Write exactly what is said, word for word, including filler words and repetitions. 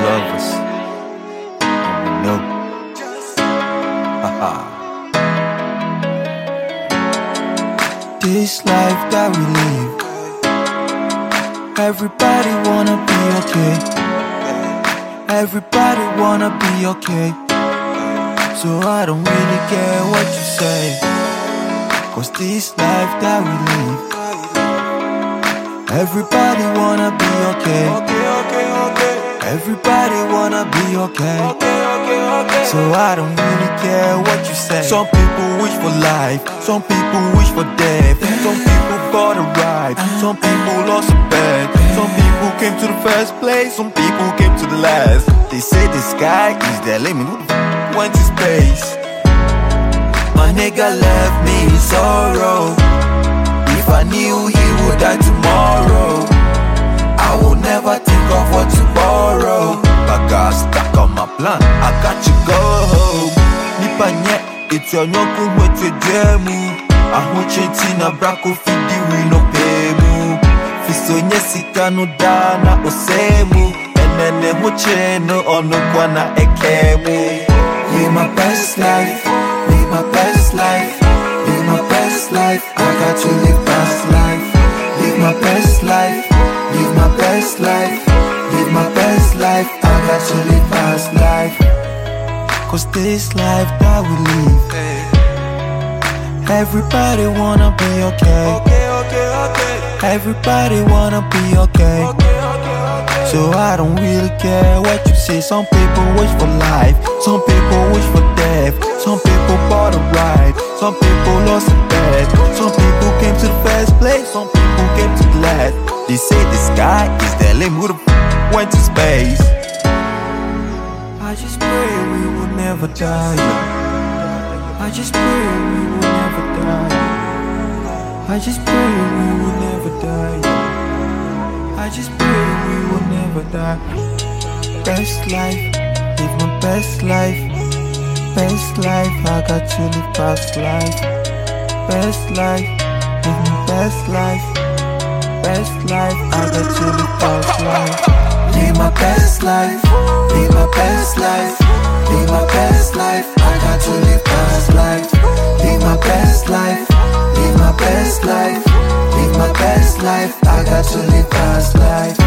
love us. And we know. Haha. This life that we live, everybody wanna be okay. Everybody wanna be okay. So I don't really care what you say, 'cause this life that we live, everybody wanna be okay. Everybody wanna be okay. So I don't really care what you say. Some people wish for life, some people wish for death. Some people got a ride, some people lost a bet. Some people came to the first place, some people came to the last. They say the sky is the limit, who the f went to space? My nigga left me in sorrow. If I knew he would die tomorrow, I would never think of what to borrow. But got stuck on my plan, I got to go home. Nipa nye, it's your nyoku mwete jemu. Ahu chenti na brako fidi wino pemu. Fiso nye sika no dana osemu. Enene huche no ono kwa na ekemu. Live my best life, live my best life, live my best life. I got to live best life, live my best life, live my best life, live my best life. I got to live best life, 'cause this life that we live, everybody wanna be okay. Everybody wanna be okay. So I don't really care what you say. Some people wish for life, some people wish for death. Some people bought a ride, some people lost a bet. Some people came to the first place, some people came to the last. They say the sky is the limit, who the f went to space? I just pray we will never die. I just pray we will never die. I just pray we will never die. I just pray we will never die. Best life, live my best life. Best life, I got to live best life. Best life, live my best life. Best life, I got to live best life. Live my best life, live my best life. Live my best life, I got to live best life. Live my best life, live my best life. Live my best life, I got to live best life.